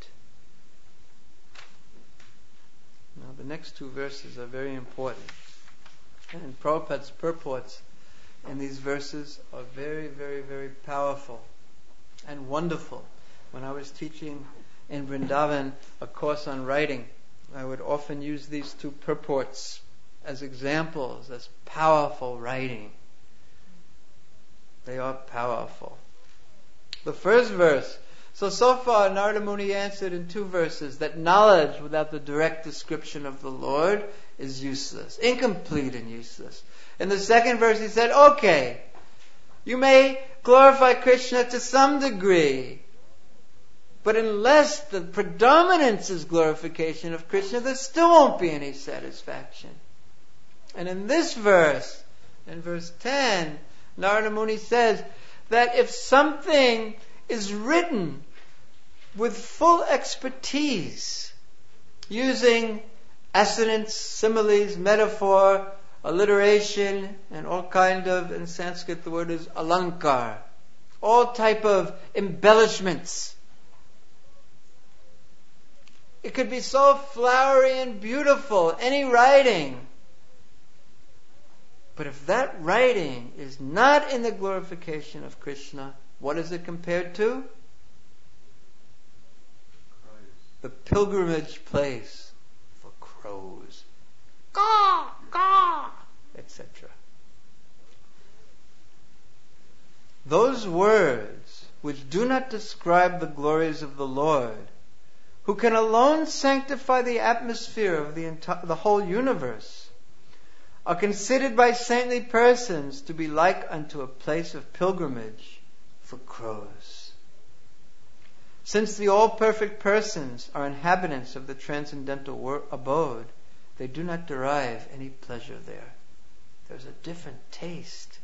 Now the next 2 verses are very important, and Prabhupada's purports in these verses are very, very, very powerful and wonderful. When I was teaching in Vrindavan a course on writing, I would often use these 2 purports as examples, as powerful writing. They are powerful. The first verse. So far Narada Muni answered in 2 verses that knowledge without the direct description of the Lord is useless, incomplete and useless. In the second verse he said, okay, you may glorify Krishna to some degree, but unless the predominance is glorification of Krishna, there still won't be any satisfaction. And in this verse, in verse 10, Narada Muni says that if something is written with full expertise, using assonance, similes, metaphor, alliteration, and all kind of, in Sanskrit the word is alankar, all type of embellishments. It could be so flowery and beautiful, any writing. But if that writing is not in the glorification of Krishna, what is it compared to? The pilgrimage place for crows. Caw, caw, etc. Those words which do not describe the glories of the Lord, who can alone sanctify the atmosphere of the whole universe, are considered by saintly persons to be like unto a place of pilgrimage for crows. Since the all-perfect persons are inhabitants of the transcendental abode, they do not derive any pleasure there. There's a different taste.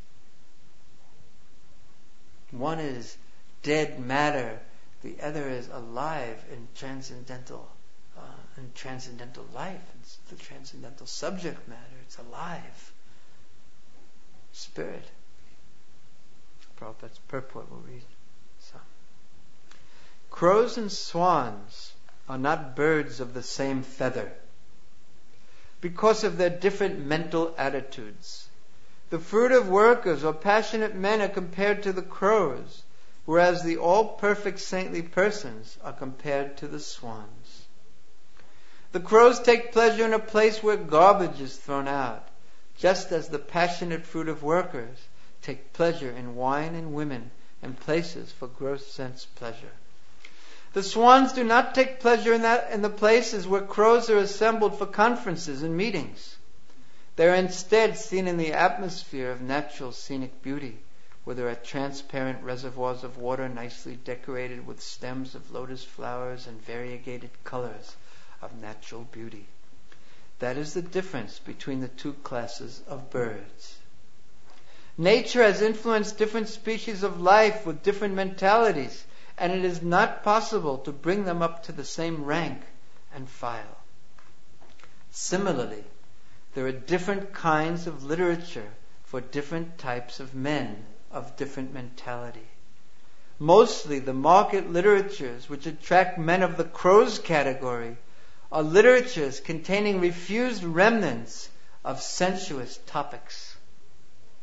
One is dead matter, the other is alive in transcendental life. It's the transcendental subject matter. It's alive. Spirit. Prabhupada's purport will read some. Crows and swans are not birds of the same feather because of their different mental attitudes. The fruitive workers or passionate men are compared to the crows, whereas the all-perfect saintly persons are compared to the swans. The crows take pleasure in a place where garbage is thrown out, just as the passionate fruitive workers take pleasure in wine and women and places for gross sense pleasure. The swans do not take pleasure in the places where crows are assembled for conferences and meetings. They are instead seen in the atmosphere of natural scenic beauty, where there are transparent reservoirs of water nicely decorated with stems of lotus flowers and variegated colors of natural beauty. That is the difference between the 2 classes of birds. Nature has influenced different species of life with different mentalities, and it is not possible to bring them up to the same rank and file. Similarly, there are different kinds of literature for different types of men of different mentality. Mostly the market literatures which attract men of the crows category are literatures containing refused remnants of sensuous topics.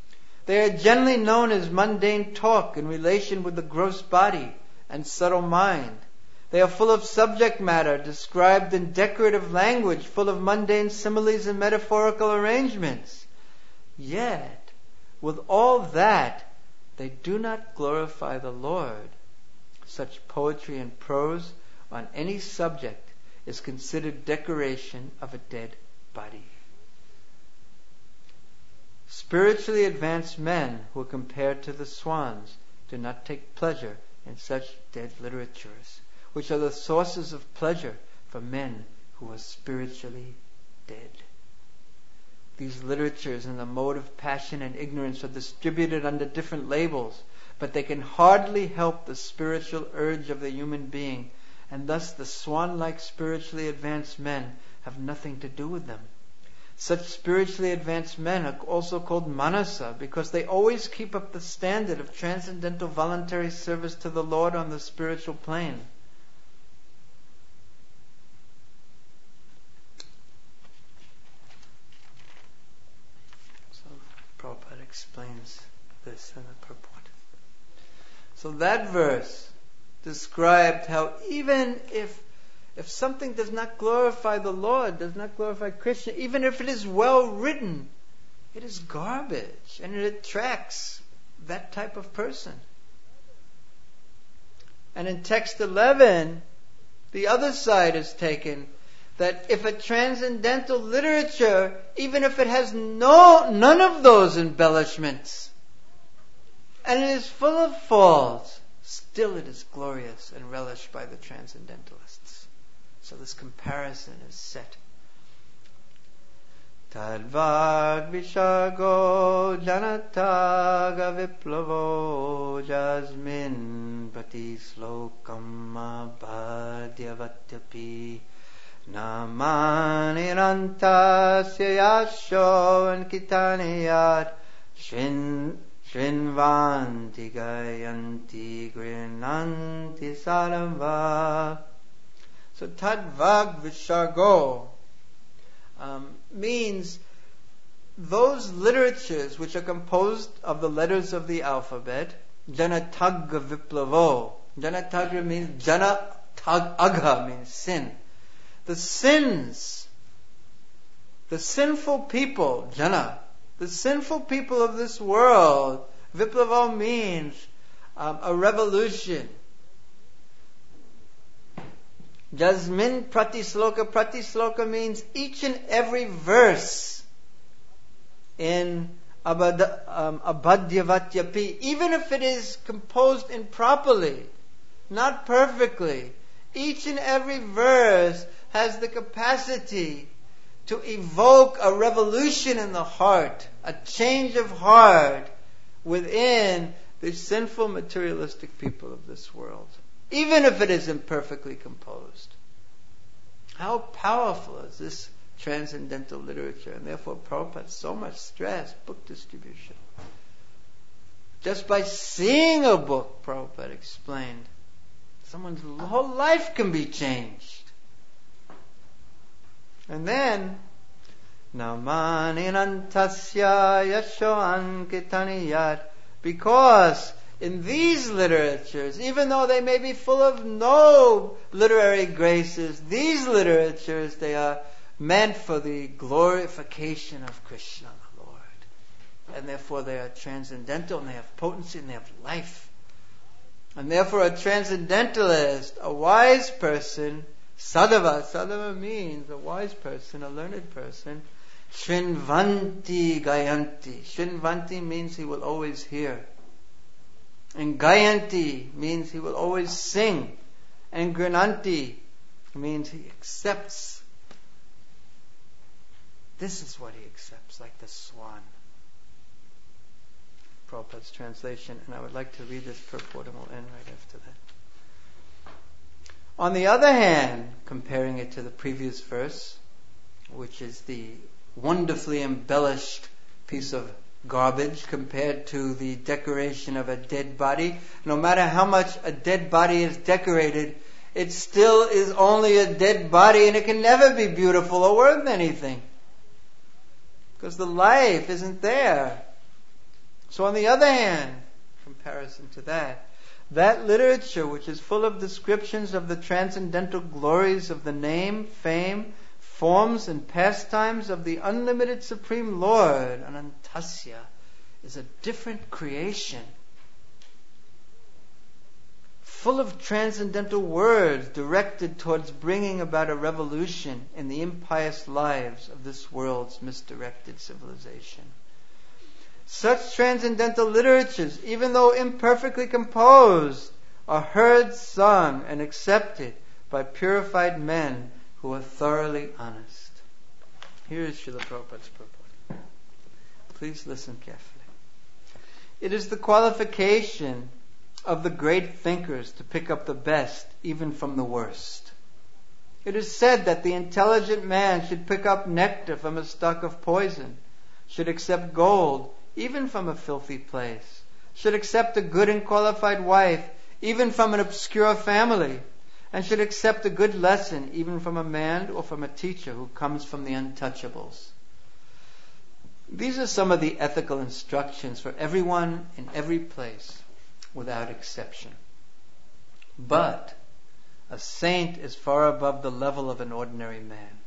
They are generally known as mundane talk in relation with the gross body and subtle mind. They are full of subject matter described in decorative language, full of mundane similes and metaphorical arrangements. Yet, with all that, they do not glorify the Lord. Such poetry and prose on any subject is considered decoration of a dead body. Spiritually advanced men who are compared to the swans do not take pleasure in such dead literatures, which are the sources of pleasure for men who are spiritually dead. These literatures in the mode of passion and ignorance are distributed under different labels, but they can hardly help the spiritual urge of the human being, and thus the swan-like spiritually advanced men have nothing to do with them. Such spiritually advanced men are also called manasa because they always keep up the standard of transcendental voluntary service to the Lord on the spiritual plane. So Prabhupada explains this in the purport. So that verse described how even if something does not glorify the Lord, does not glorify Krishna, even if it is well written, it is garbage and it attracts that type of person. And in text 11, the other side is taken, that if a transcendental literature, even if it has none of those embellishments, and it is full of faults, still it is glorious and relished by the transcendentalists. So this comparison is set. Tadvag vishago janataga viplavo jasmin prati slokam abhadyavatyapi namanirantasya yasho and kitaniyat Shrinvanti gayanti grinanti saramva. So tadvag vishargo means those literatures which are composed of the letters of the alphabet. Janatagga viplavo. Janatagga means janatagga means sin. The sins, the sinful people, jana. The sinful people of this world, viplavo means a revolution. Jasmin pratisloka means each and every verse in Abhadyavatyapi, even if it is composed improperly, not perfectly, each and every verse has the capacity to evoke a revolution in the heart, a change of heart within the sinful materialistic people of this world, even if it is imperfectly composed. How powerful is this transcendental literature? And therefore Prabhupada so much stress, book distribution. Just by seeing a book, Prabhupada explained, someone's whole life can be changed. And then, Namaninantasya yasho ankitaniyat, because in these literatures, even though they may be full of no literary graces, these literatures, they are meant for the glorification of Krishna, the Lord. And therefore they are transcendental, and they have potency, and they have life. And therefore a transcendentalist, a wise person, Sadhava means a wise person, a learned person. Shrinvanti gayanti. Shrinvanti means he will always hear. And gayanti means he will always sing. And grinanti means he accepts. This is what he accepts, like the swan. Prabhupada's translation, and I would like to read this purport and we'll end right after that. On the other hand, comparing it to the previous verse, which is the wonderfully embellished piece of garbage compared to the decoration of a dead body, no matter how much a dead body is decorated, it still is only a dead body and it can never be beautiful or worth anything. Because the life isn't there. So on the other hand, comparison to that literature which is full of descriptions of the transcendental glories of the name, fame, forms and pastimes of the unlimited Supreme Lord, Anantasya, is a different creation, full of transcendental words directed towards bringing about a revolution in the impious lives of this world's misdirected civilization. Such transcendental literatures, even though imperfectly composed, are heard, sung, and accepted by purified men who are thoroughly honest. Here is Srila Prabhupada's purport. Please listen carefully. It is the qualification of the great thinkers to pick up the best, even from the worst. It is said that the intelligent man should pick up nectar from a stock of poison, should accept gold, even from a filthy place, should accept a good and qualified wife, even from an obscure family, and should accept a good lesson, even from a man or from a teacher who comes from the untouchables. These are some of the ethical instructions for everyone in every place, without exception. But a saint is far above the level of an ordinary man.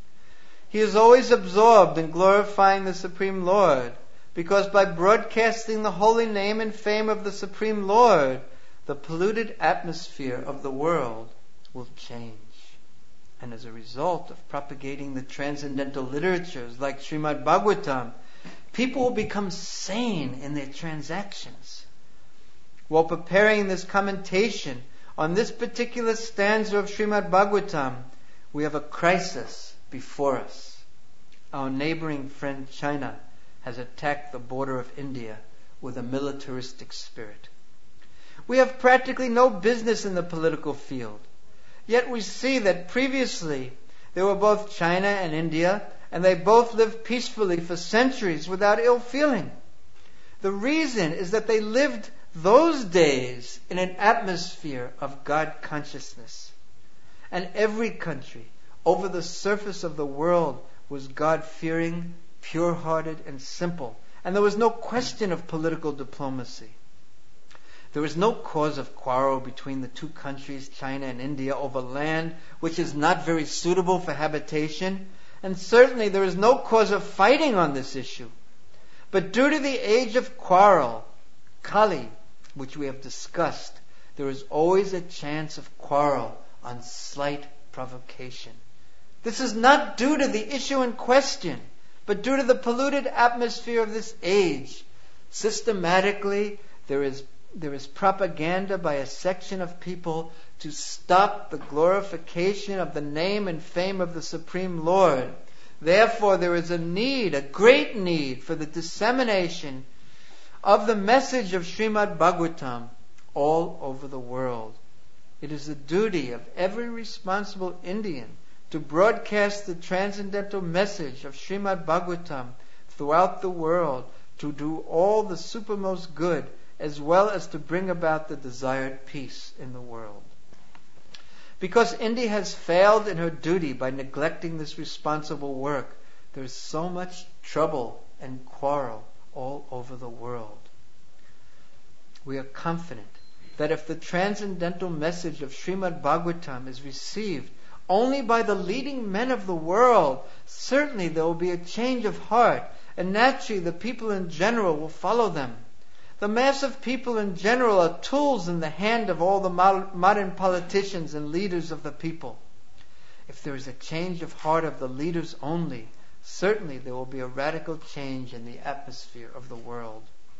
He is always absorbed in glorifying the Supreme Lord, because by broadcasting the holy name and fame of the Supreme Lord, the polluted atmosphere of the world will change. And as a result of propagating the transcendental literatures like Srimad Bhagavatam, people will become sane in their transactions. While preparing this commentation on this particular stanza of Srimad Bhagavatam, we have a crisis before us. Our neighboring friend China has attacked the border of India with a militaristic spirit. We have practically no business in the political field. Yet we see that previously there were both China and India, and they both lived peacefully for centuries without ill feeling. The reason is that they lived those days in an atmosphere of God consciousness. And every country over the surface of the world was God-fearing, pure-hearted, and simple. And there was no question of political diplomacy. There was no cause of quarrel between the two countries, China and India, over land which is not very suitable for habitation. And certainly there is no cause of fighting on this issue. But due to the age of quarrel, Kali, which we have discussed, there is always a chance of quarrel on slight provocation. This is not due to the issue in question, but due to the polluted atmosphere of this age. Systematically, there is propaganda by a section of people to stop the glorification of the name and fame of the Supreme Lord. Therefore, there is a great need for the dissemination of the message of Srimad Bhagavatam all over the world. It is the duty of every responsible Indian to broadcast the transcendental message of Srimad Bhagavatam throughout the world, to do all the supermost good, as well as to bring about the desired peace in the world. Because India has failed in her duty by neglecting this responsible work, there is so much trouble and quarrel all over the world. We are confident that if the transcendental message of Srimad Bhagavatam is received only by the leading men of the world, certainly there will be a change of heart, and naturally the people in general will follow them. The mass of people in general are tools in the hand of all the modern politicians and leaders of the people. If there is a change of heart of the leaders only, certainly there will be a radical change in the atmosphere of the world.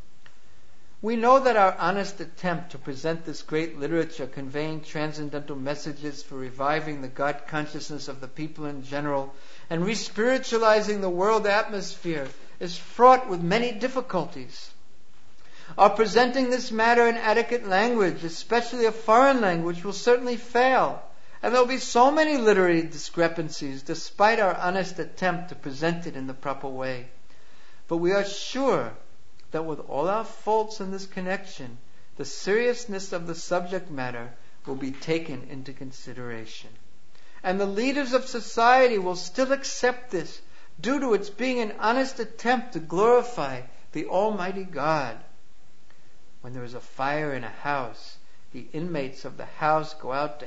We know that our honest attempt to present this great literature conveying transcendental messages for reviving the God consciousness of the people in general and re-spiritualizing the world atmosphere is fraught with many difficulties. Our presenting this matter in adequate language, especially a foreign language, will certainly fail. And there will be so many literary discrepancies despite our honest attempt to present it in the proper way. But we are sure that with all our faults in this connection, the seriousness of the subject matter will be taken into consideration. And the leaders of society will still accept this due to its being an honest attempt to glorify the Almighty God. When there is a fire in a house, the inmates of the house go out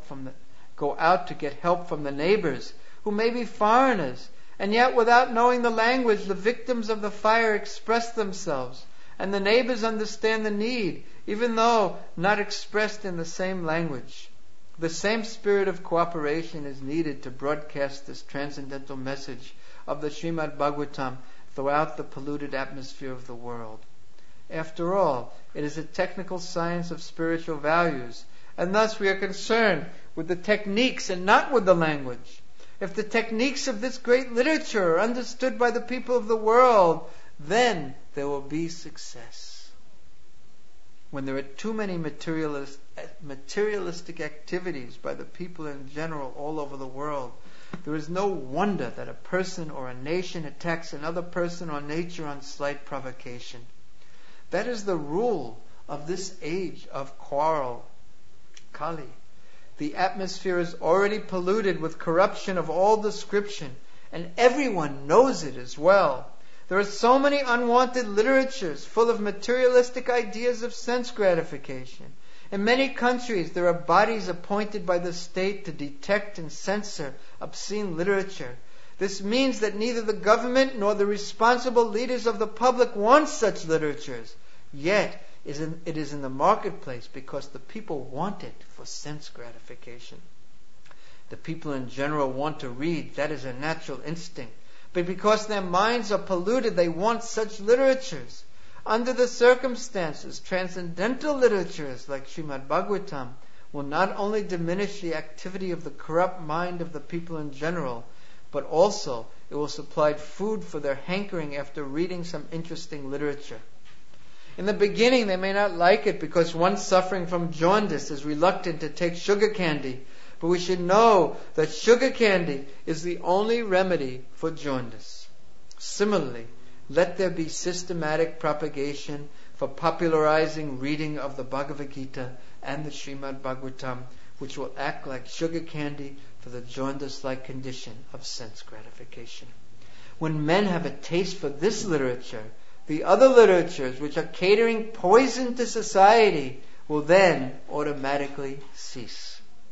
to get help from the neighbors, who may be foreigners, and yet without knowing the language, the victims of the fire express themselves, and the neighbors understand the need, even though not expressed in the same language. The same spirit of cooperation is needed to broadcast this transcendental message of the Srimad Bhagavatam throughout the polluted atmosphere of the world. After all, it is a technical science of spiritual values, and thus we are concerned with the techniques and not with the language. If the techniques of this great literature are understood by the people of the world, then there will be success. When there are too many materialistic activities by the people in general all over the world, there is no wonder that a person or a nation attacks another person or nature on slight provocation. That is the rule of this age of quarrel, Kali. The atmosphere is already polluted with corruption of all description, and everyone knows it as well. There are so many unwanted literatures full of materialistic ideas of sense gratification. In many countries, there are bodies appointed by the state to detect and censor obscene literature. This means that neither the government nor the responsible leaders of the public want such literatures. Yet, it is in the marketplace because the people want it for sense gratification. The people in general want to read. That is a natural instinct. But because their minds are polluted, they want such literatures. Under the circumstances, transcendental literatures like Srimad Bhagavatam will not only diminish the activity of the corrupt mind of the people in general, but also it will supply food for their hankering after reading some interesting literature. In the beginning, they may not like it because one suffering from jaundice is reluctant to take sugar candy. But we should know that sugar candy is the only remedy for jaundice. Similarly, let there be systematic propagation for popularizing reading of the Bhagavad Gita and the Srimad Bhagavatam, which will act like sugar candy for the jaundice-like condition of sense gratification. When men have a taste for this literature, the other literatures which are catering poison to society will then automatically cease.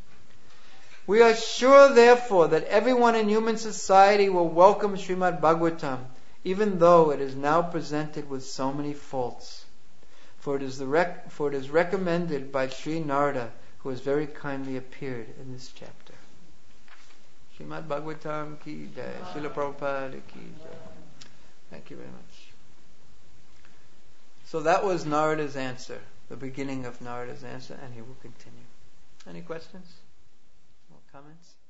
We are sure, therefore, that everyone in human society will welcome Srimad Bhagavatam, even though it is now presented with so many faults. For it is recommended by Sri Narada, who has very kindly appeared in this chapter. Srimad Bhagavatam ki jai, Srila Prabhupada ki jai. Thank you very much. So that was Narada's answer, the beginning of Narada's answer, and he will continue. Any questions? Comments?